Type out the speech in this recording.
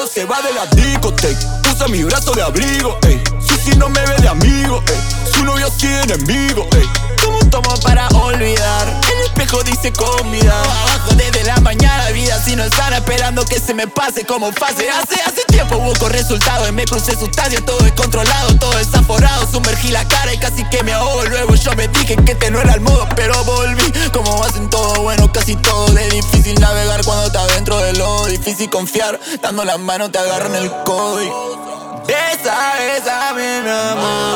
se va de la discoteca, usa mi brazo de abrigo, ey. Si no me ve de amigo, ey. Su novio sí enemigo, ey. ¿Cómo tomo para olvidar? El espejo dice comida. Abajo desde la mañana, vida si no están esperando que se me pase como fase. Hace tiempo busco resultados y me crucé sustancias. Todo es controlado, todo es aforado. Sumergí la cara y casi que me ahogo. Luego yo me dije que este no era el modo, pero volví. Como hacen todo bueno, casi todo. Es difícil navegar cuando estás dentro de lo difícil confiar. Dando la mano te agarran el codo y... Esa, mi amor.